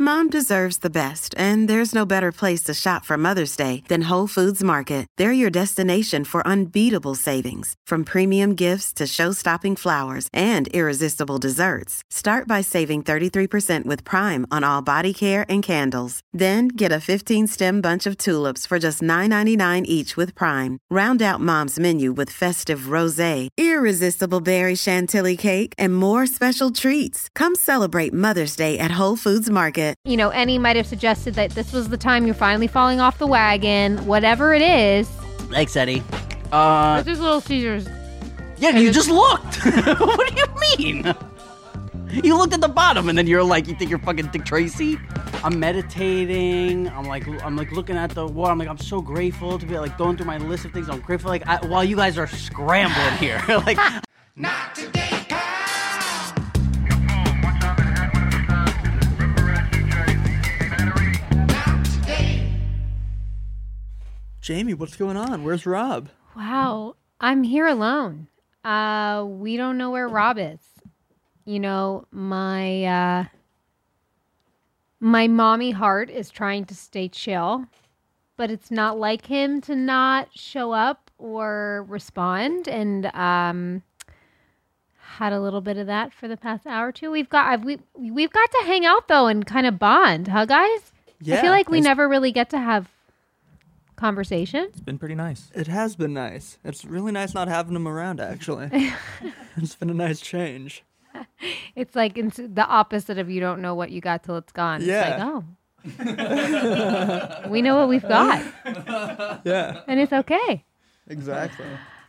Mom deserves the best, and there's no better place to shop for Mother's Day than Whole Foods Market. They're your destination for unbeatable savings, from premium gifts to show-stopping flowers and irresistible desserts. Start by saving 33% with Prime on all body care and candles. Then get a 15-stem bunch of tulips for just $9.99 each with Prime. Round out Mom's menu with festive rosé, irresistible berry chantilly cake, and more special treats. Come celebrate Mother's Day at Whole Foods Market. You know, Annie might have suggested that this was the time you're finally falling off the wagon. Whatever it is. Thanks, Eddie. What's this Little Caesars? Yeah, you just looked. What do you mean? You looked at the bottom and then you're like, you think you're fucking Dick Tracy? I'm meditating. I'm like looking at the wall. I'm like, I'm so grateful to be like going through my list of things. I'm grateful while you guys are scrambling here. Like, not today, Jamie, what's going on? Where's Rob? Wow, I'm here alone. We don't know where Rob is. You know, my mommy heart is trying to stay chill, but it's not like him to not show up or respond. And had a little bit of that for the past hour or two. We've got to hang out though and kind of bond, huh, guys? Yeah, I feel like we never really get to have conversation. It's been pretty nice. It has been nice. It's really nice not having him around, actually. It's been a nice change. It's like the opposite of you don't know what you got till it's gone. Yeah. It's like, oh. We know what we've got. Yeah. And it's okay. Exactly.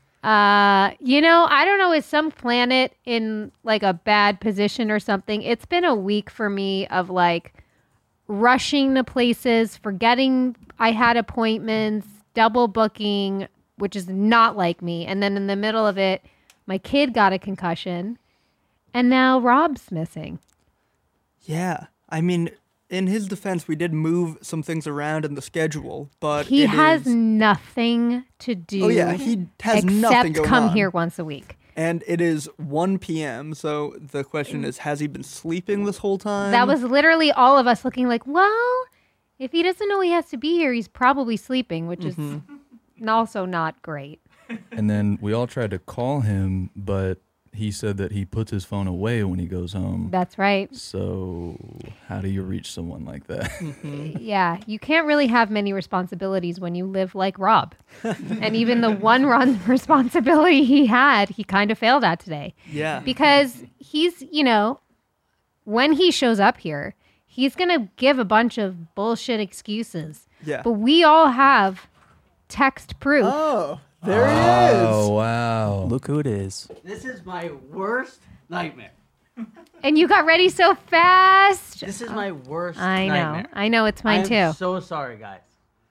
You know, I don't know, is some planet in like a bad position or something? It's been a week for me of like rushing to places, forgetting I had appointments, double booking, which is not like me. And then in the middle of it, my kid got a concussion and now Rob's missing. Yeah. I mean, in his defense, we did move some things around in the schedule, but he has nothing to do. Oh yeah, he has nothing except going come on. here once a week. And it is 1 p.m., so the question is, has he been sleeping this whole time? That was literally all of us looking like, well, if he doesn't know he has to be here, he's probably sleeping, which is also not great. And then we all tried to call him, but he said that he puts his phone away when he goes home. That's right. So how do you reach someone like that? Yeah, you can't really have many responsibilities when you live like Rob. And even the one responsibility he had, he kind of failed at today. Yeah. Because he's, you know, when he shows up here, he's going to give a bunch of bullshit excuses. Yeah. But we all have text proof. Oh, there he is. Oh, wow. Look who it is. this is my worst nightmare. And you got ready so fast. This is my worst I know. nightmare. I know. It's mine too. I'm so sorry, guys.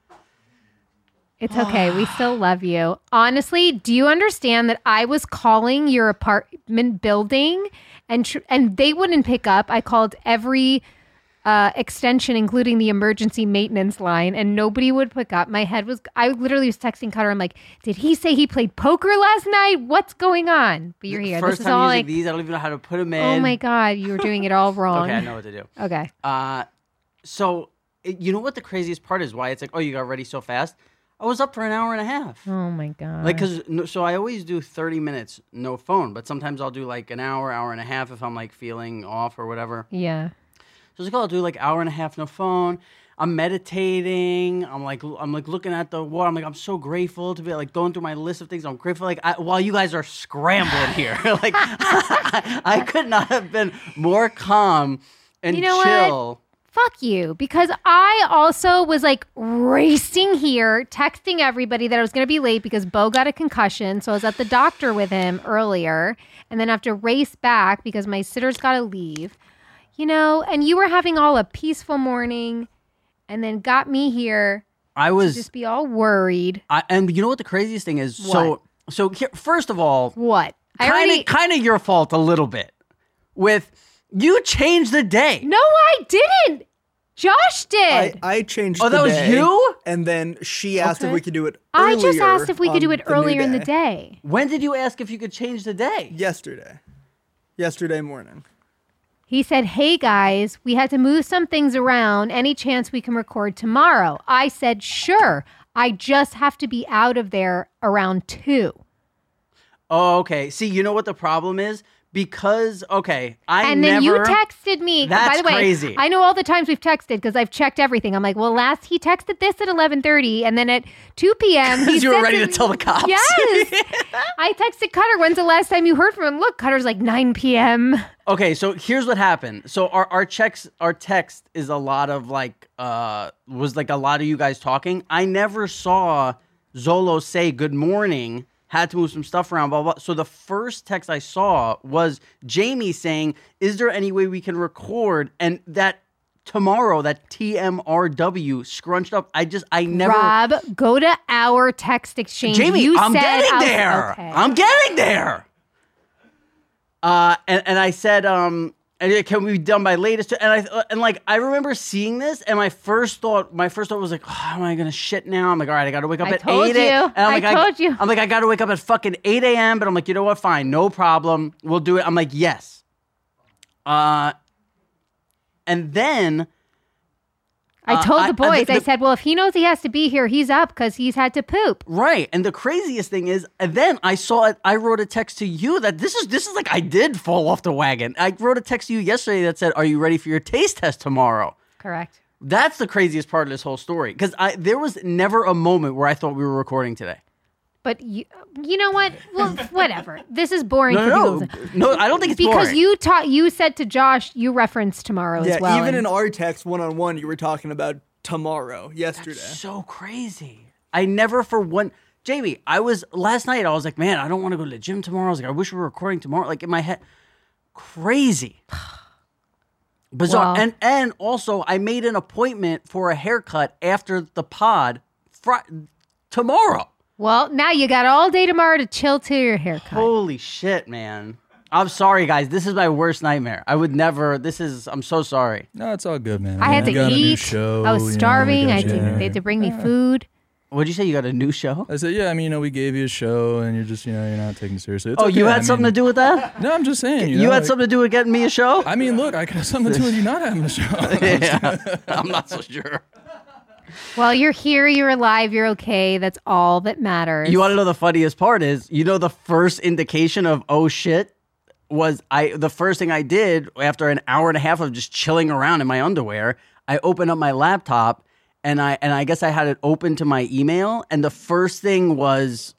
It's okay. We still love you. Honestly, do you understand that I was calling your apartment building and they wouldn't pick up? I called every extension, including the emergency maintenance line, and nobody would pick up. I literally was texting Cutter. I'm like, did he say he played poker last night? What's going on? But you're here. First This is time all using like, these, I don't even know how to put them in. oh my God, you were doing it all wrong. Okay, I know what to do. Okay. So, you know what the craziest part is? Why it's like, oh, you got ready so fast? I was up for an hour and a half. Oh my God. Like, so I always do 30 minutes, no phone, but sometimes I'll do like an hour and a half if I'm like feeling off or whatever. Yeah. So it's like, I'll do like hour and a half, no phone. I'm meditating. I'm like looking at the wall. I'm like, I'm so grateful to be like going through my list of things. I'm grateful while you guys are scrambling here. Like, I could not have been more calm and You know chill. what? Fuck you. Because I also was like racing here, texting everybody that I was going to be late because Bo got a concussion. So I was at the doctor with him earlier and then I have to race back because my sitter's got to leave. You know, and you were having all a peaceful morning and then got me here. I was to just be all worried. And you know what the craziest thing is? What? So here, first of all, What? kind of your fault a little bit. With you changed the day. No, I didn't. Josh did. I changed Oh, the that was day, you? And then she asked if we could do it I earlier. just asked if we could do it on the new earlier in the day. When did you ask if you could change the day? Yesterday. Yesterday morning. He said, "Hey guys, we had to move some things around. Any chance we can record tomorrow?" I said, "Sure. I just have to be out of there around 2." Oh, okay. See, you know what the problem is? Because, okay, And then you texted me. That's By the way, crazy. I know all the times we've texted because I've checked everything. I'm like, well, last he texted this at 11:30, and then at 2 p.m. Because you were ready to tell the cops. Yes. I texted Cutter, "When's the last time you heard from him?" Look, Cutter's like 9 p.m. Okay, so here's what happened. So our text is a lot of was like a lot of you guys talking. I never saw Zolo say good morning, had to move some stuff around, blah, blah. So the first text I saw was Jamie saying, "Is there any way we can record?" And that tomorrow, that TMRW scrunched up. I never. Rob, go to our text exchange. Jamie, I'm getting there. Okay. I'm getting there. And I said, can we be done by latest? And I remember seeing this, and my first thought was like, oh, am I gonna shit now? I'm like, all right, I gotta wake up at 8 a.m. I told you. I'm like, I gotta wake up at fucking 8 a.m. But I'm like, you know what? Fine, no problem. We'll do it. I'm like, yes. And then I told the boys, I said, well, if he knows he has to be here, he's up because he's had to poop. Right. And the craziest thing is, and then I saw it, I wrote a text to you that this is like I did fall off the wagon. I wrote a text to you yesterday that said, "Are you ready for your taste test tomorrow?" Correct. That's the craziest part of this whole story. Because there was never a moment where I thought we were recording today. But you know what? Well, whatever. This is boring for No, people. no, I don't think it's because boring. you said to Josh, you referenced tomorrow as well. Even in our text one-on-one, you were talking about tomorrow, yesterday. That's so crazy. I never for one... Jamie, last night, I was like, man, I don't want to go to the gym tomorrow. I was like, I wish we were recording tomorrow. Like, in my head, crazy. Bizarre. Well, and also, I made an appointment for a haircut after the pod tomorrow. Well, now you got all day tomorrow to chill to your haircut. Holy shit, man. I'm sorry, guys. This is my worst nightmare. I would never... I'm so sorry. No, it's all good, man. I had We to got a new eat. show, I was starving. we They got had to bring me food. What'd you say? You got a new show? I said, yeah, I mean, we gave you a show, and you're just, you're not taking it seriously. It's Oh, okay. you had something to do with that? No, I'm just saying. You had something to do with getting me a show? I mean, look, I could have something to do with you not having a show. Yeah, I'm not so sure. Well, you're here, you're alive, you're okay. That's all that matters. You want to know the funniest part is, the first indication of, oh shit, was the first thing I did after an hour and a half of just chilling around in my underwear, I opened up my laptop and I guess I had it open to my email, and the first thing was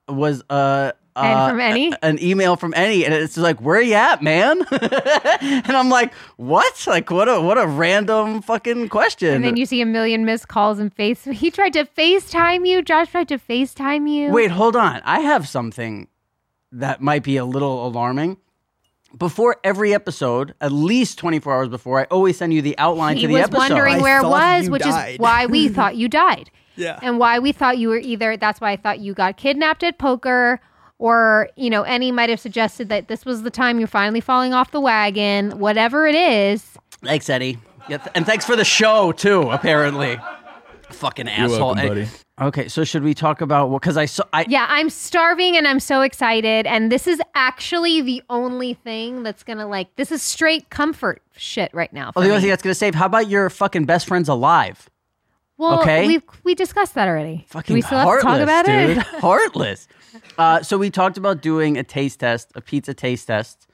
And from Annie? An email from Annie, and it's like, where you at, man? And I'm like, what? Like, what a random fucking question. And then you see a million missed calls and he tried to FaceTime you. Josh tried to FaceTime you. Wait, hold on. I have something that might be a little alarming. Before every episode, at least 24 hours before, I always send you the outline to the episode. He was wondering where it thought was, you which died. is why we thought you died. Yeah. And why we thought you were that's why I thought you got kidnapped at poker, or, Annie might have suggested that this was the time you're finally falling off the wagon, whatever it is. Thanks, Eddie. Yeah, and thanks for the show, too, apparently. Fucking asshole. You're welcome, buddy. Okay, so should we talk about, because Yeah, I'm starving and I'm so excited. And this is actually the only thing that's going to this is straight comfort shit right now. the only thing that's going to save, how about your fucking best friend's alive? Well, okay. we discussed that already. Fucking Do we still heartless, have to talk about dude. it? Heartless. So we talked about doing a pizza taste test.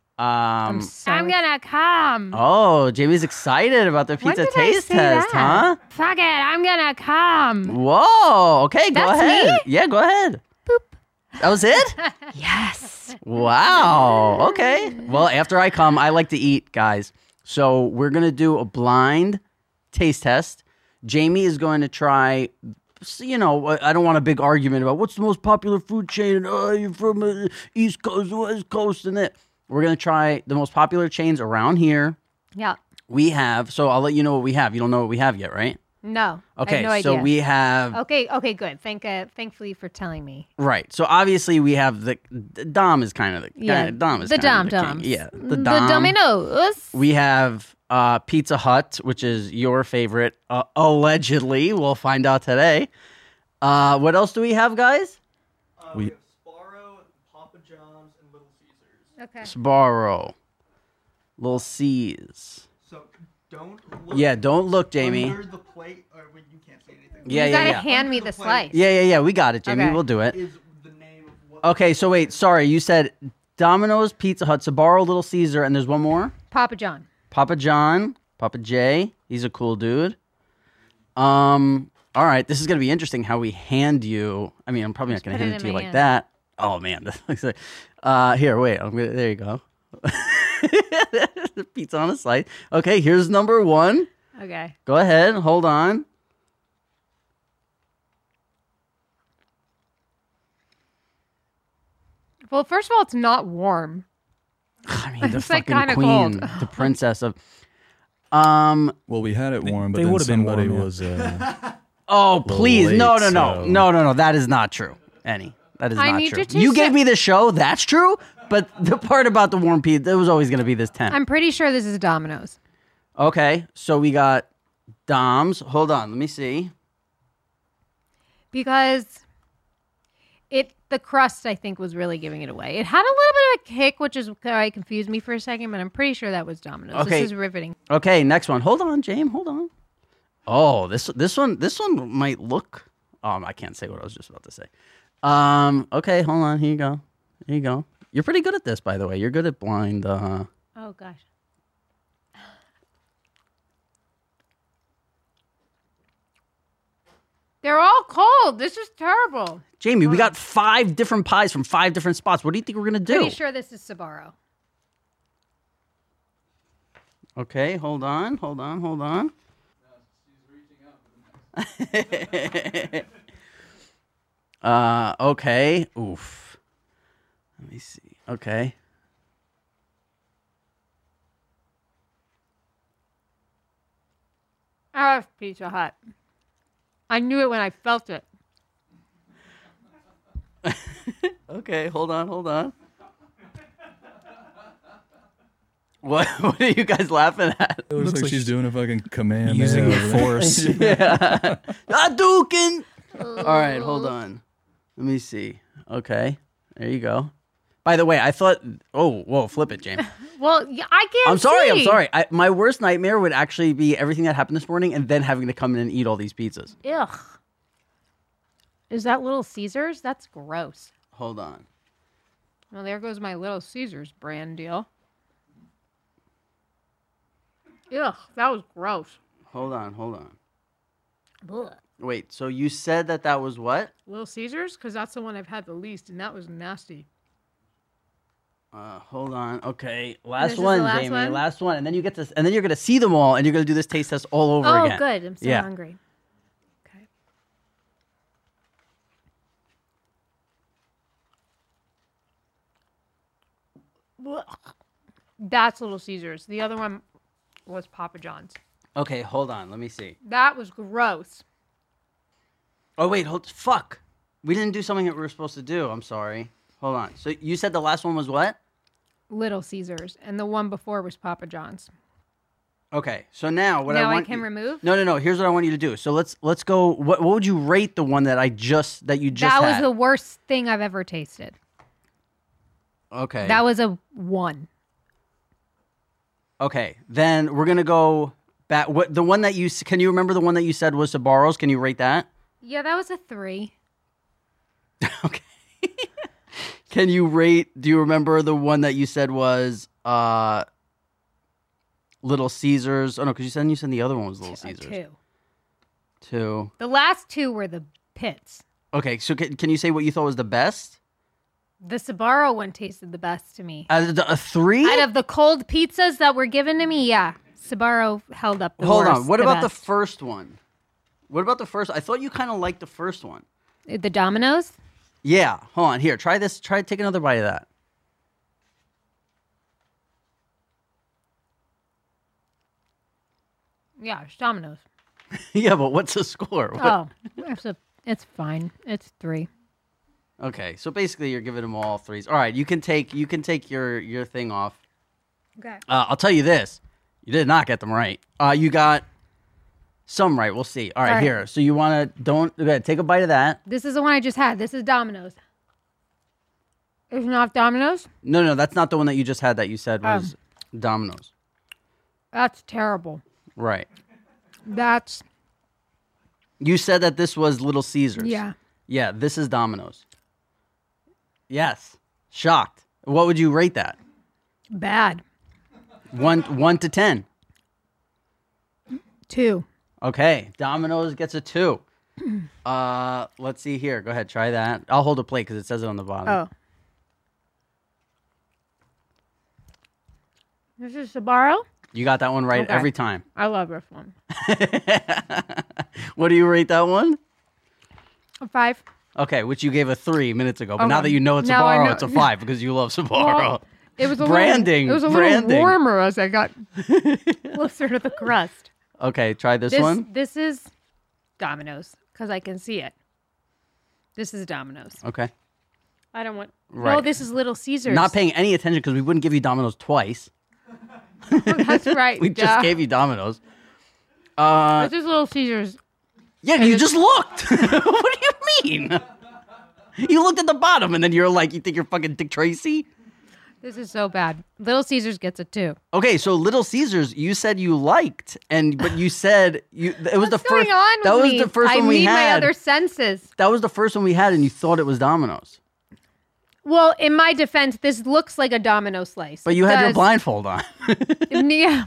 I'm gonna come. Oh, Jamie's excited about the When pizza did I taste say test, that? huh? Fuck it, I'm gonna come. Whoa. Okay, go That's ahead. me? Yeah, go ahead. Boop. That was it? Yes. Wow. Okay. Well, after I come, I like to eat, guys. So we're going to do a blind taste test. Jamie is going to try, I don't want a big argument about what's the most popular food chain. Oh, you're from East Coast, West Coast, and that. We're going to try the most popular chains around here. Yeah. We have, so I'll let you know what we have. You don't know what we have yet, right? No. Okay, I have no idea. so we have... Okay, good. Thankfully for telling me. Right. So obviously we have the Dom is kind of the... Yeah. Dom is the kind of Dom. king. Yeah, The Dom. Dominoes. We have Pizza Hut, which is your favorite, allegedly. We'll find out today. What else do we have, guys? We have Sparrow, Papa John's, and Little Caesars. Okay. Sbarro. Little C's. So don't look. Yeah, don't look, Jamie. Under the plate, or wait, you can't see anything. Yeah, you yeah, gotta yeah. hand me Under the the slice. plate. Yeah. We got it, Jamie. Okay. We'll do it. Is the name of what? Okay, so wait. Sorry, you said Domino's, Pizza Hut, Sbarro, Little Caesar, and there's one more. Papa John. Papa John, Papa J. He's a cool dude. All right, this is gonna be interesting. How we hand you? I mean, I'm probably not gonna put hand it it in to you my like hand. that. Oh man, this looks like. Here, wait. There you go. Pizza on a slice. Okay, here's number 1. Okay. Go ahead. Hold on. Well, first of all, it's not warm. I mean, the It's, like, fucking kinda queen, cold. the princess of. Well, we had it warm, but they then would've been somebody warm, yeah. was. Oh, please. late, No. so- That is not true, Annie. That is I not need true. you to You say- gave me the show. That's true. But the part about the warm pizza, it was always going to be this 10. I'm pretty sure this is Domino's. Okay, so we got Dom's. Hold on. Let me see. Because the crust, I think, was really giving it away. It had a little bit of a kick, which is why it confused me for a second, but I'm pretty sure that was Domino's. Okay. This is riveting. Okay, next one. Hold on, James. Hold on. Oh, this one might look. I can't say what I was just about to say. Okay, hold on. Here you go. Here you go. You're pretty good at this, by the way. You're good at blind. Oh, gosh. They're all cold. This is terrible. Jamie, we got 5 different pies from 5 different spots. What do you think we're gonna do? Pretty sure this is Sbarro. Okay, hold on. Okay. Oof. Let me see. Okay. Ah, Pizza Hut. I knew it when I felt it. Okay, hold on. What are you guys laughing at? It looks like she's doing a fucking command. Using there. the force. Hadouken! All right, hold on. Let me see. Okay, there you go. By the way, I thought. Oh, whoa! Flip it, James. Well, I can't I'm sorry. see. I'm sorry. My worst nightmare would actually be everything that happened this morning, and then having to come in and eat all these pizzas. Ugh. Is that Little Caesars? That's gross. Hold on. Well, there goes my Little Caesars brand deal. Ugh, that was gross. Hold on. Ugh. Wait. So you said that was what? Little Caesars? Because that's the one I've had the least, and that was nasty. Hold on. Okay. This Last is the one, last Jamie. one? Last one, and then you're gonna see them all, and you're gonna do this taste test all over Oh, again. good. I'm so Yeah. hungry. Okay. Ugh. That's Little Caesars. The other one was Papa John's. Okay. Hold on. Let me see. That was gross. Oh wait. Fuck. We didn't do something that we were supposed to do. I'm sorry. Hold on. So you said the last one was what? Little Caesars, and the one before was Papa John's. Okay. So now what Now I I want can you- remove? No. Here's what I want you to do. So let's go. What would you rate the one that you just That was had? the worst thing I've ever tasted. Okay. That was a 1. Okay. Then we're gonna go back. What the one that you can you remember the one that you said was Sbarro's? Can you rate that? Yeah, that was a 3. Okay. Can you rate? Do you remember the one that you said was Little Caesars? Oh no, because you said the other one was Little A Caesars. 2. 2. The last 2 were the pits. Okay, so can you say what you thought was the best? The Sbarro one tasted the best to me. A 3? Out of the cold pizzas that were given to me, yeah, Sbarro held up the Hold worst, on. What about the best. first one? What about the first? I thought you kind of liked the first one. The Domino's? Yeah. Hold on. Here, try this. Take another bite of that. Yeah, it's Domino's. Yeah, but what's the score? What- It's fine. It's 3. Okay, so basically you're giving them all 3s. All right, you can take your thing off. Okay. I'll tell you this: you did not get them right. You got some right. We'll see. All right, All right. here. So you want to okay, take a bite of that. This is the one I just had. This is Domino's. It's not Domino's? No, that's not the one that you just had. That you said was Domino's. That's terrible. Right. That's You said that this was Little Caesars. yeah. Yeah, this is Domino's. Yes. Shocked. What would you rate that? Bad. 1 to 10. 2. Okay. Domino's gets a 2. Let's see here. Go ahead. Try that. I'll hold a plate because it says it on the bottom. Oh. This is Sbarro? You got that one right Okay. every time. I love this one. What do you rate that one? A 5. Okay, which you gave a 3 minutes ago. But now Okay. that you know it's Now I Sbarro, know- it's a 5 because you love Sbarro. Well, it was a Branding, Little, it was a branding. little warmer as I got closer to the crust. Okay, try this one. This is Domino's because I can see it. This is Domino's. Okay. I don't want. No, Right. this is Little Caesars. Not paying any attention because we wouldn't give you Domino's twice. That's right. We just gave you Domino's. This is Little Caesars. Yeah, you just looked. What do you mean? You looked at the bottom and then you're like, you think you're fucking Dick Tracy? This is so bad. Little Caesars gets a 2. Okay, so Little Caesars, you said you liked, but you said it was the What's going first. on with That was me? the first one we I need my had. other senses. That was the first one we had, and you thought it was Domino's, Well, in my defense, this looks like a Domino slice. but you It had your does. blindfold on. Yeah.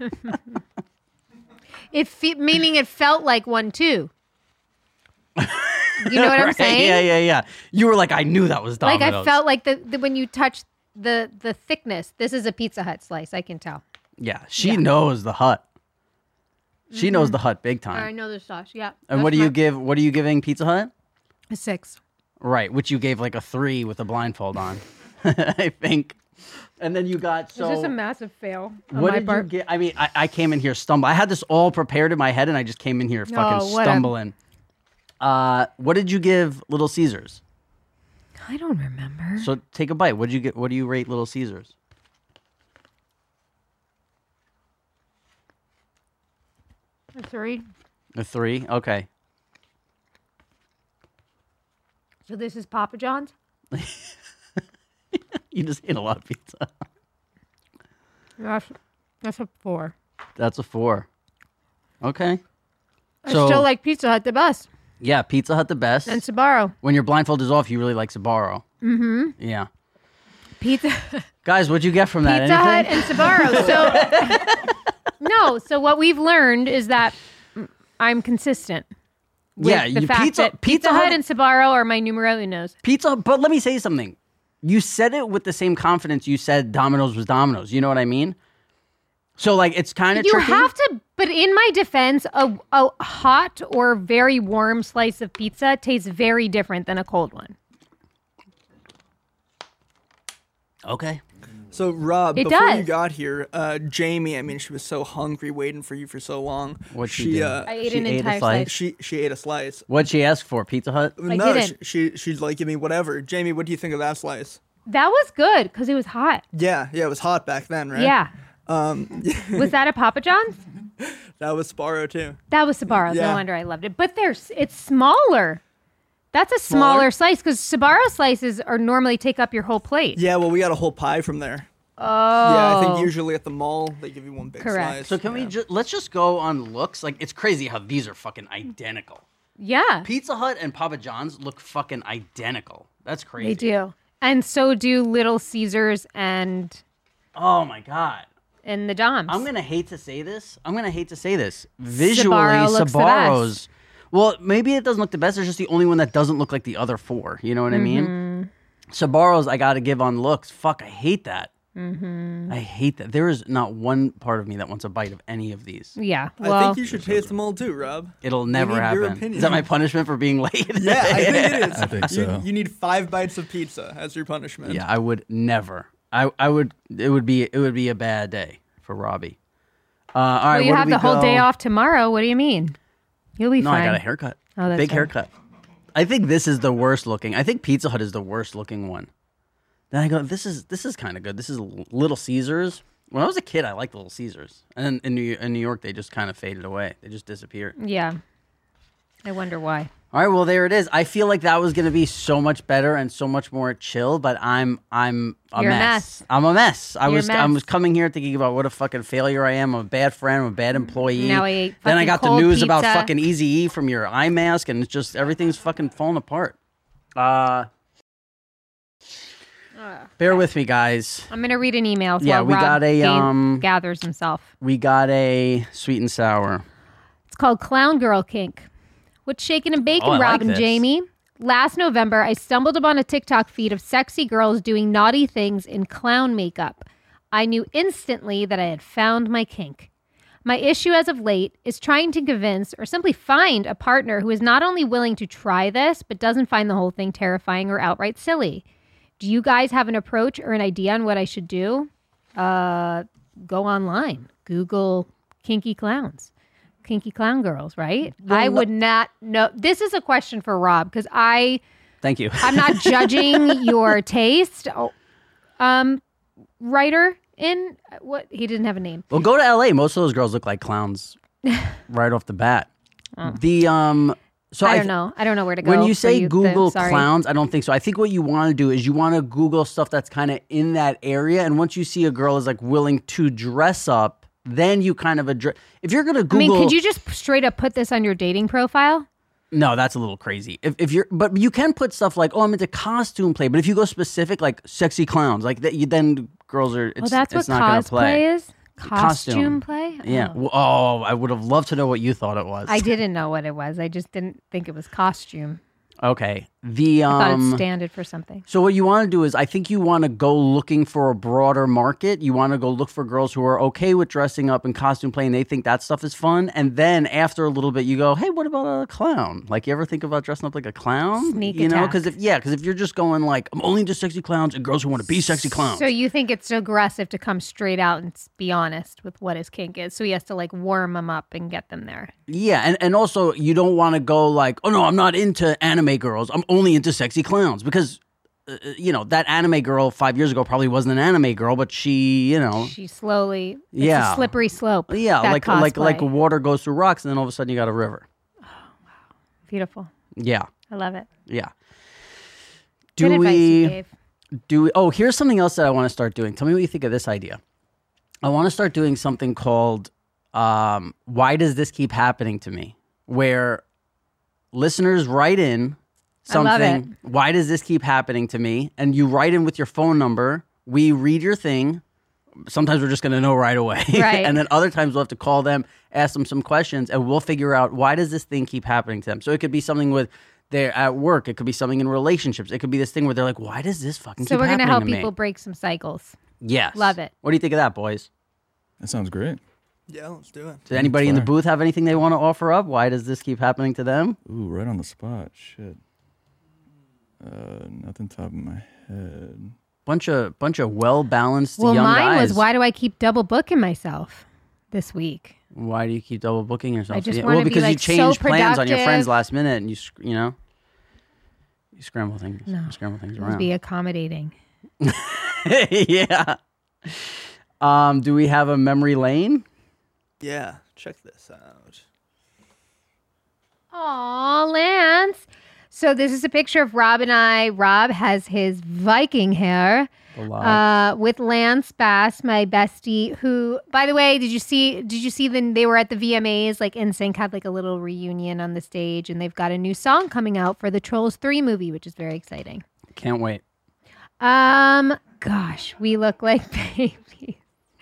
Meaning it felt like one too. You know what I'm Right, saying? Yeah. You were like, I knew that was Domino's. Like I felt like the when you touch the thickness. This is a Pizza Hut slice. I can tell. Yeah, she knows the Hut. She knows the Hut big I time. know the sauce. Yeah. And what do you give? What are you giving Pizza Hut? A 6. Right, which you gave like a 3 with a blindfold on, I think. And then you got so. Is this a massive fail on What my did part? you get? I mean, I came in here stumble. I had this all prepared in my head, and I just came in here fucking what a- stumbling. What did you give Little Caesars? I don't remember. So take a bite. What did you get? What do you rate Little Caesars? A 3. A 3. Okay. So this is Papa John's. You just ate a lot of pizza. That's a 4. That's a 4. Okay. I still like Pizza Hut the best. Yeah, Pizza Hut the best. And Sbarro. When your blindfold is off, you really like Sbarro. Mm-hmm. Yeah. Pizza Guys, what'd you get from that? Pizza Hut Anything? and Sbarro. So no, so what we've learned is that I'm consistent. With Yeah, the you- fact Pizza- that Pizza Pizza Hut Hut- and Sbarro are my numero unos. Pizza, but let me say something. You said it with the same confidence you said Domino's was Domino's. You know what I mean? So, like, it's kind of You tricky. have to, but in my defense, a hot or very warm slice of pizza tastes very different than a cold one. So Okay. Rob, It before you does. got here, Jamie, I mean, she was so hungry waiting for you for so long. What'd she do? I ate She an ate a entire slice? slice. She ate a slice. What'd she ask for? Pizza Hut? No, didn't. she's like, give me whatever. Jamie, what do you think of that slice? That was good because it was hot. Yeah, it was hot back then, right? Yeah. Was that a Papa John's? That was Sbarro too. That was Sbarro. Yeah. No wonder I loved it. But it's smaller. That's a Smaller? smaller slice because Sbarro slices are normally take up your whole plate. Yeah, well, we got a whole pie from there. Oh. Yeah, I think usually at the mall they give you one big Correct. slice. So can we let's just go on looks? Like, it's crazy how these are fucking identical. Yeah, Pizza Hut and Papa John's look fucking identical. That's crazy. they do. And so do Little Caesars and Oh my God. the Doms. I'm gonna hate to say this. Visually, Sbarro looks the Sbarro's. Well, maybe it doesn't look the best. It's just the only one that doesn't look like the other 4. You know what I mean? Sbarro's, I got to give on looks. Fuck, I hate that. I hate that. There is not one part of me that wants a bite of any of these. Yeah. I Well, think you should taste them all too, Rob. It'll never need your happen. opinion. Is that my punishment for being late? Yeah, I think it is. I think so. You need 5 bites of pizza as your punishment. Yeah, I would never. I would. It would be a bad day for Robbie. All right, well, you where do have we the whole go? day off tomorrow. What do you mean? You'll be No, fine. I got a haircut. Oh, that's Big right. haircut. I think this is the worst looking. I think Pizza Hut is the worst looking one. Then I go, this is kind of good. This is Little Caesars. When I was a kid, I liked Little Caesars, and then in New York, they just kind of faded away. They just disappeared. Yeah. I wonder why. All right, well there it is. I feel like that was gonna be so much better and so much more chill, but I'm a mess. I'm a mess. I was coming here thinking about what a fucking failure I am. I'm a bad friend. I'm a bad employee. Now I ate then I got the cold news about pizza. fucking Eazy-E from your eye mask, and it's just everything's fucking falling apart. Bear with me, guys. I'm gonna read an email. Yeah, while we Rob got a gathers himself. We got a sweet and sour. It's called Clown Girl Kink. What's shaking and baking, I like Rob and this. Jamie? Last November, I stumbled upon a TikTok feed of sexy girls doing naughty things in clown makeup. I knew instantly that I had found my kink. My issue as of late is trying to convince or simply find a partner who is not only willing to try this, but doesn't find the whole thing terrifying or outright silly. Do you guys have an approach or an idea on what I should do? Go online. Google kinky clowns. Kinky clown girls, right? I would not know. This is a question for Rob because Thank you. I'm not judging your taste. Writer in what? He didn't have a name. Well, go to LA. Most of those girls look like clowns right off the bat. So I don't know. I don't know where to go. When you for say Google sorry. clowns, I don't think so. I think what you want to do is you want to Google stuff that's kind of in that area. And once you see a girl is like willing to dress up, then you kind of address. If you're going to Google. I mean, could you just straight up put this on your dating profile? No, that's a little crazy. If you're, but you can put stuff like, oh, I'm into costume play. But if you go specific, like sexy clowns, like that, you then girls are. It's, that's it's what not going to play. cosplay is. Costume play? Yeah. Oh, I would have loved to know what you thought it was. I didn't know what it was. I just didn't think it was costume. Okay. I thought it standed for something. So what you want to do is I think you want to go looking for a broader market. You want to go look for girls who are okay with dressing up and costume play and they think that stuff is fun. And then after a little bit you go, hey, what about a clown? Like you ever think about dressing up like a clown? Sneak you know, attack. because if you're just going like, I'm only into sexy clowns and girls who want to be sexy clowns. So you think it's aggressive to come straight out and be honest with what his kink is. So he has to like warm them up and get them there. Yeah, and also you don't want to go like, oh no, I'm not into anime girls. I'm only into sexy clowns because, that anime girl 5 years ago probably wasn't an anime girl, but she, She slowly, it's Yeah. a slippery slope. yeah, that like cosplay. water goes through rocks, and then all of a sudden you got a river. Beautiful. Yeah, I love it. yeah. Good advice you gave. Oh, here's something else that I want to start doing. Tell me what you think of this idea. I want to start doing something called Why Does This Keep Happening to Me? Where listeners write in something, why does this keep happening to me? And you write in with your phone number. We read your thing. Sometimes we're just going to know right away. Right. And then other times we'll have to call them, ask them some questions, and we'll figure out why does this thing keep happening to them. So it could be something with they're at work. It could be something in relationships. It could be this thing where they're like, why does this fucking So keep we're happening gonna help to me? people break some cycles. Yes. Love it. What do you think of that, boys? That sounds great. Yeah, let's do it. Does anybody in the Fire. booth have anything they want to offer up? Why does this keep happening to them? Ooh, right on the spot. Shit. Nothing top of my head. Bunch of well balanced Well, young mine guys. was why do I keep double booking myself this week? Why do you keep double booking yourself? I just Yeah, wanna well, be, because you like, change so plans on your friends productive. last minute, and you scramble things. No. You scramble things Let's around. be accommodating. Yeah. Do we have a memory lane? Yeah, check this out. Aw, Lance. So this is a picture of Rob and I. Rob has his Viking hair with Lance Bass, my bestie, who, by the way, did you see them? They were at the VMAs, like NSYNC had like a little reunion on the stage, and they've got a new song coming out for the Trolls 3 movie, which is very exciting. Can't wait. Gosh, we look like babies.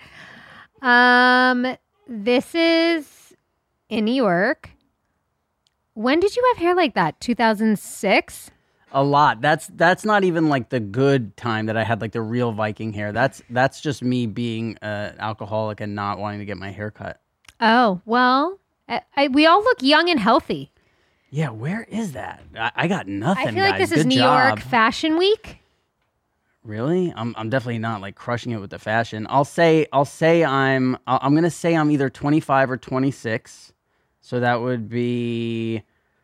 This is in New York. When did you have hair like that? 2006? A lot. That's not even like the good time that I had like the real Viking hair. That's just me being an alcoholic and not wanting to get my hair cut. Oh, well, we all look young and healthy. Yeah, where is that? I got nothing. I feel like guys. this is Good New job. York Fashion Week. Really? I'm definitely not like crushing it with the fashion. I'm gonna say I'm either 25 or 26. So that would be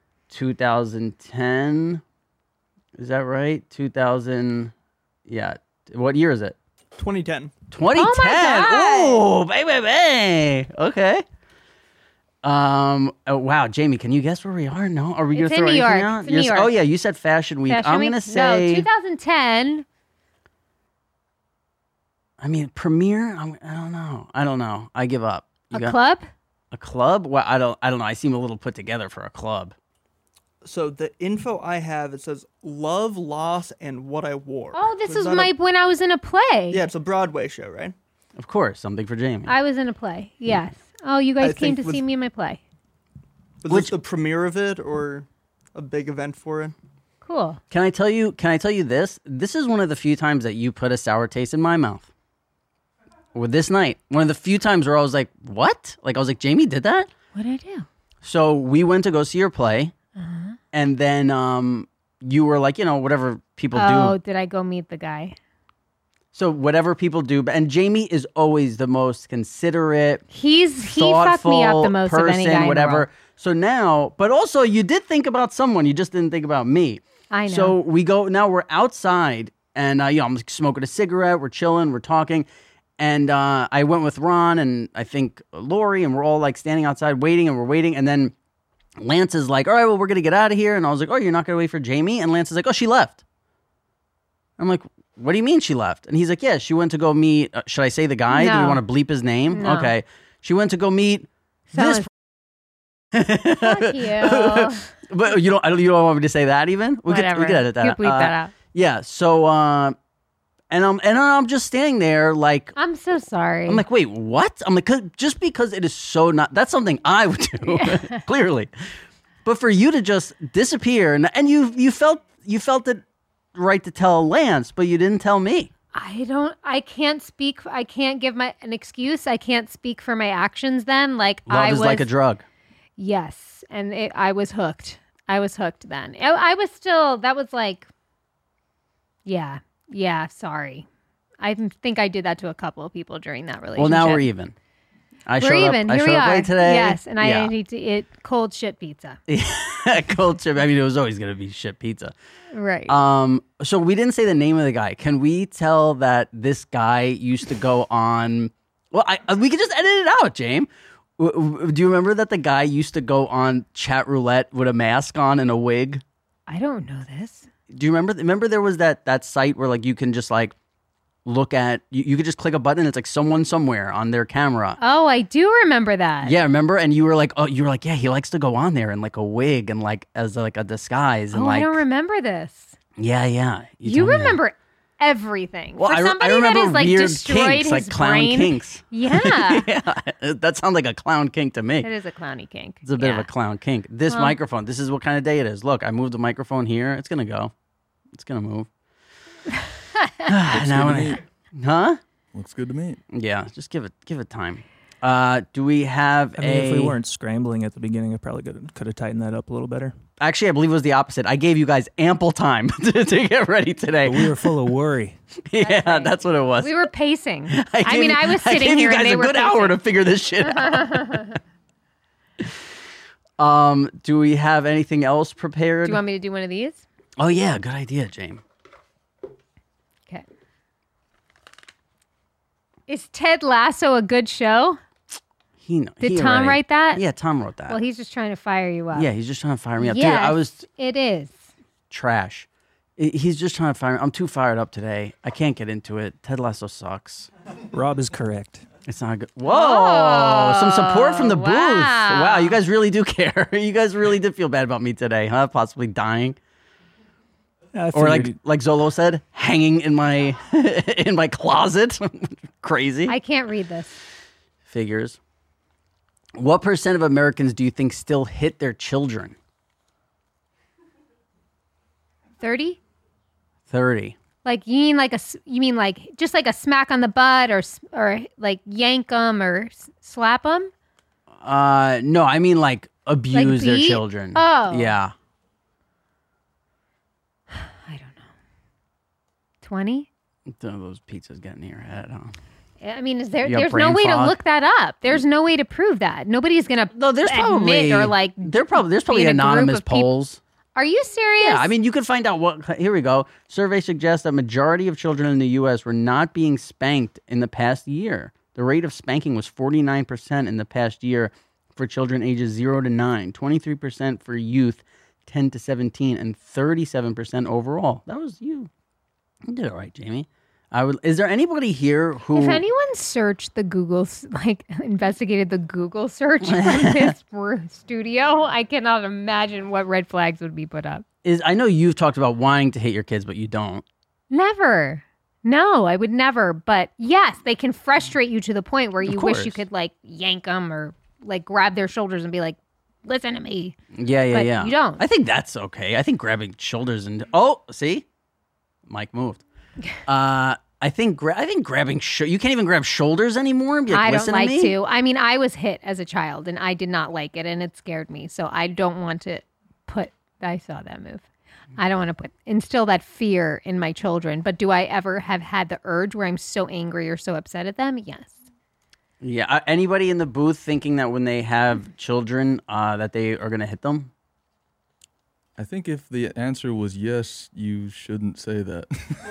2010. Is that right? 2000. Yeah. What year is it? 2010. 2010. Oh my God. Oh, baby. Okay. Oh, wow, Jamie, can you guess where we are? No, are we going It's to throw in New anything York. out? It's in New York. Oh yeah, you said Fashion Week. Fashion I'm Week? going to say. No, 2010. I mean, premiere. I don't know. I give up. Club? A club? Well, I don't know. I seem a little put together for a club. So the info I have, it says Love, Loss, and What I Wore. Oh, this Was was that when I was in a play. Yeah, it's a Broadway show, right? Of course, something for Jamie. I was in a play. Yes. Oh, you guys I came think to see me in my play. Was this the premiere of it or a big event for it? Cool. Can I tell you this? This is one of the few times that you put a sour taste in my mouth. With this night, one of the few times where I was like, "What?" Like I was like, "Jamie did that?" What did I do? So we went to go see your play, and then you were like, whatever people Oh, do. did I go meet the guy? So whatever people do, and Jamie is always the most considerate, He fucked me up the most person, of any guy whatever. in the world. So now, but also you did think about someone. You just didn't think about me. I know. So we go now. We're outside, and I'm smoking a cigarette. We're chilling. We're talking, and I went with Ron and I think Lori, and we're all like standing outside waiting, and we're waiting, and then Lance is like, "All right, well, we're gonna get out of here," and I was like, "Oh, you're not gonna wait for Jamie?" And Lance is like, "Oh, she left." I'm like, "What do you mean she left?" And he's like, "Yeah, she went to go meet. Should I say the guy? Do we No. want to bleep his name? No. Okay, she went to go meet this." Fuck you. But you don't want me to say that even? We Whatever. could edit that. You bleep that out. Yeah. So and I'm just standing there like I'm so sorry. I'm like, wait, what? I'm like, just because it is so not that's something I would do clearly, but for you to just disappear and you felt it right to tell Lance, but you didn't tell me. I can't speak. I can't give an excuse. I can't speak for my actions then. Like Love is like a drug. Yes. And I was hooked. I was hooked then. I was still, that was like, yeah, sorry. I think I did that to a couple of people during that relationship. Well, now we're even. I We're showed even. Up, I Here showed we up are. late today. Yes, and Yeah. I need to eat cold shit pizza. Cold chip. I mean, it was always going to be shit pizza. Right. So we didn't say the name of the guy. Can we tell that this guy used to go on? Well, we could just edit it out, James. Do you remember that the guy used to go on chat roulette with a mask on and a wig? I don't know this. Do you remember? Remember there was that site where like you can just like look at you could just click a button and it's like someone somewhere on their camera. Oh, I do remember that. Yeah, remember? And you were like, yeah, he likes to go on there in like a wig and like as like a disguise and Oh, like I don't remember this. Yeah. You told me that. remember everything. Well, For I somebody remember that has like weird destroyed kinks, his like clown brain. kinks. Yeah. Yeah, that sounds like a clown kink to me. It is a clowny kink. It's a bit of Yeah. a clown kink. This microphone, this is what kind of day it is. Look, I moved the microphone here. It's going to go. It's going to move. Huh? Looks good to me. Yeah, just give it time. Do we have I mean, if we weren't scrambling at the beginning, I probably could have tightened that up a little better. Actually, I believe it was the opposite. I gave you guys ample time to get ready today. But we were full of worry. Yeah, that's what it was. We were pacing. I was sitting gave here you guys and they a were good pacing. hour to figure this shit out. Do we have anything else prepared? Do you want me to do one of these? Oh yeah, good idea, James. Okay. Is Ted Lasso a good show? Did Tom write that? Yeah, Tom wrote that. Well, he's just trying to fire you up. Yeah, he's just trying to fire me up. Yes, Dude, I was it is. trash. He's just trying to fire me. I'm too fired up today. I can't get into it. Ted Lasso sucks. Rob is correct. It's not good. Whoa! Some support from the booth. wow. Wow, you guys really do care. You guys really did feel bad about me today, huh? Possibly dying. I Or figured like Zolo said, hanging in my in my closet. Crazy. I can't read this. Figures. What % of Americans do you think still hit their children? 30? 30. Like you mean like just like a smack on the butt or like yank them or slap them? No, I mean like abuse their beat? children. Oh. Yeah. I don't know. 20? Those pizzas getting in your head, huh? I mean, You got there's no brain way to fog? look that up. There's no way to prove that. Nobody's going to No, there's probably or like there's probably be in a group anonymous of people. polls. Are you serious? Yeah, I mean, you could find out what. Here we go. Survey suggests that majority of children in the U.S. were not being spanked in the past year. The rate of spanking was 49% in the past year, for children ages 0 to 9, 23% for youth 10 to 17, and 37% overall. That was you. You did it right, Jamie. Is there anybody here who... If anyone searched the Google, investigated the Google search for this studio, I cannot imagine what red flags would be put up. I know you've talked about wanting to hit your kids, but you don't. Never. No, I would never. But yes, they can frustrate you to the point where you wish you could yank them or grab their shoulders and be like, listen to me. Yeah. But You don't. I think that's okay. I think grabbing shoulders and... Oh, see? Mike moved. I think grabbing... you can't even grab shoulders anymore and be like, I don't listen like to me? to. I mean, I was hit as a child and I did not like it and it scared me. So I don't want to put... I saw that move. I don't want to instill that fear in my children. But do I ever have had the urge where I'm so angry or so upset at them? Yes. Yeah. Anybody in the booth thinking that when they have children that they are going to hit them? I think if the answer was yes, you shouldn't say that.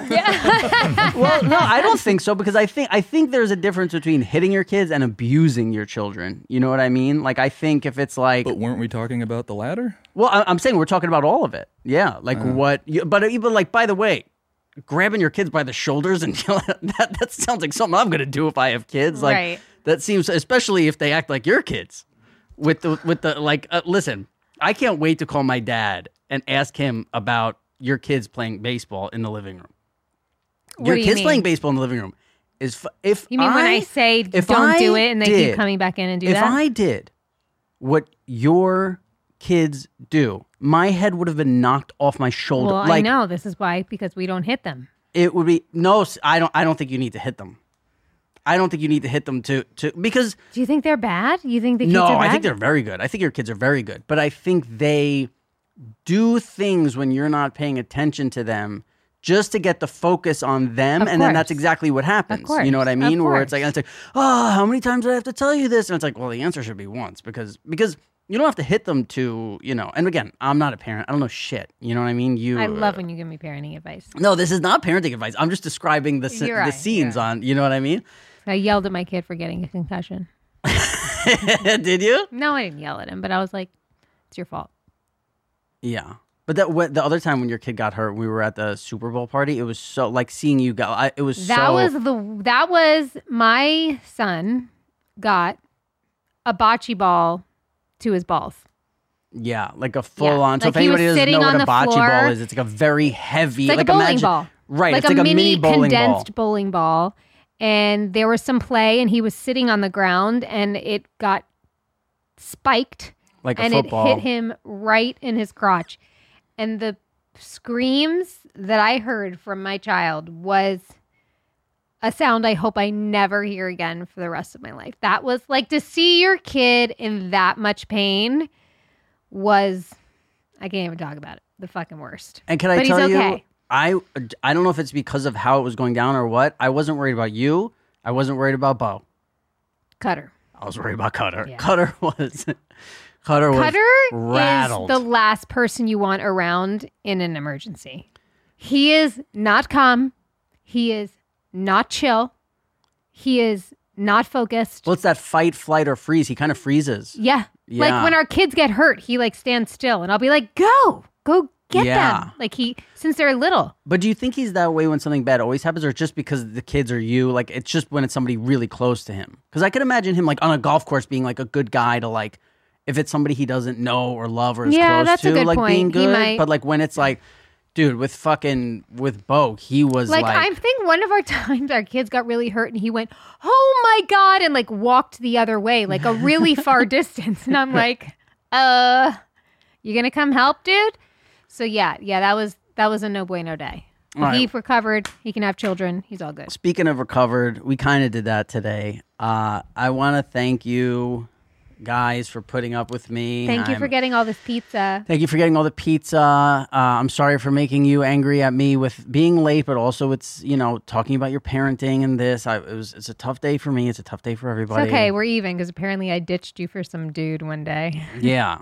Well, no, I don't think so, because I think there's a difference between hitting your kids and abusing your children. You know what I mean? I think if it's like... But weren't we talking about the latter? Well, I'm saying we're talking about all of it. Yeah, but even by the way, grabbing your kids by the shoulders and that sounds like something I'm gonna do if I have kids. Right. That seems, especially if they act like your kids. Listen, I can't wait to call my dad and ask him about your kids playing baseball in the living room. Your kids playing baseball in the living room is if you mean when I say don't do it and they keep coming back in and do that? If I did what your kids do, my head would have been knocked off my shoulder. Well, I know this is why, because we don't hit them. It would be I don't think you need to hit them. I don't think you need to hit them to because... Do you think they're bad? You think the kids are bad? No, I think they're very good. I think your kids are very good. But I think they do things when you're not paying attention to them just to get the focus on them. And then that's exactly what happens. Of course. You know what I mean? Of Where course. it's like, oh, how many times do I have to tell you this? And it's like, well, the answer should be once because you don't have to hit them to, and again, I'm not a parent. I don't know shit. You know what I mean? I love when you give me parenting advice. No, this is not parenting advice. I'm just describing the scenes on, you know what I mean? I yelled at my kid for getting a concussion. Did you? No, I didn't yell at him, but I was like, it's your fault. Yeah. But the other time when your kid got hurt, we were at the Super Bowl party. It was so like seeing you go. That was my son got a bocce ball to his balls. Yeah, like a full on. So Like if anybody doesn't know what a bocce floor. ball is, it's like a very heavy, It's like a bowling ball. Right, Like it's a like mini bowling condensed ball. bowling ball. And there was some play, and he was sitting on the ground, and it got spiked. Like a and football. it hit him right in his crotch. And the screams that I heard from my child was a sound I hope I never hear again for the rest of my life. That was like, to see your kid in that much pain was, I can't even talk about it, the fucking worst. And can I But tell he's you, okay. I don't know if it's because of how it was going down or what. I wasn't worried about you. I wasn't worried about Bo. Cutter. I was worried about Cutter. Yeah. Cutter was rattled. Is the last person you want around in an emergency. He is not calm. He is not chill. He is not focused. Well, it's that fight, flight, or freeze. He kind of freezes. Yeah. Yeah. Like when our kids get hurt, he stands still and I'll be like, go get Yeah. them. Like since they're little. But do you think he's that way when something bad always happens, or just because the kids are you? Like, it's just when it's somebody really close to him? Because I could imagine him like on a golf course being like a good guy to like, if it's somebody he doesn't know or love or is Yeah, close that's to, a good like point. being He good. might- But like when it's like, dude, with Bo, he was like, I think one of our times our kids got really hurt and he went, oh my God, and like walked the other way, like a really far distance. And I'm like, you gonna come help, dude? So yeah, that was a no bueno day. All right. He recovered. He can have children. He's all good. Speaking of recovered, we kind of did that today. I want to thank you guys for putting up with me. Thank you for getting all this pizza. Thank you for getting all the pizza. I'm sorry for making you angry at me with being late, but also it's, talking about your parenting and this. It's a tough day for me. It's a tough day for everybody. It's okay. We're even because apparently I ditched you for some dude one day. Yeah.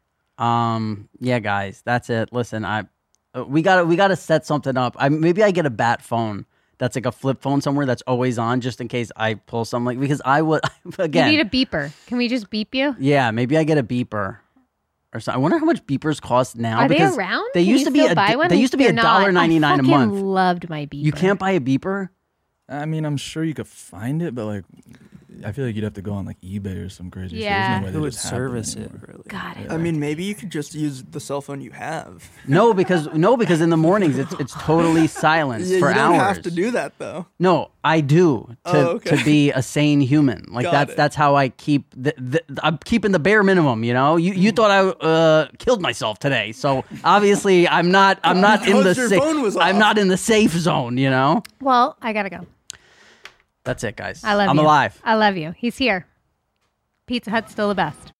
Yeah, guys, that's it. Listen, we gotta set something up. Maybe I get a bat phone that's like a flip phone somewhere that's always on, just in case I pull something. Because I would again. You need a beeper. Can we just beep you? Yeah, maybe I get a beeper. Or so. I wonder how much beepers cost now. Are they because around? They used to be buy one? They used to be They're not. $1.99 a month. I loved my beeper. You can't buy a beeper. I mean, I'm sure you could find it, but like, I feel like you'd have to go on like eBay or some crazy Yeah. shit. There's no way Who they would just have them service it, anymore. really? God, I mean, maybe you could just use the cell phone you have. No, because in the mornings it's totally silent Yeah, for you don't hours. have to do that though. No, I do to be a sane human. Like Got it. that's how I keep I'm keeping the bare minimum. You know, you thought I killed myself today, so obviously I'm not in the Because your phone was I'm off. not in the safe zone. You know, Well, I gotta go. that's it, guys. I love you. I'm alive. I love you. He's here. Pizza Hut's still the best.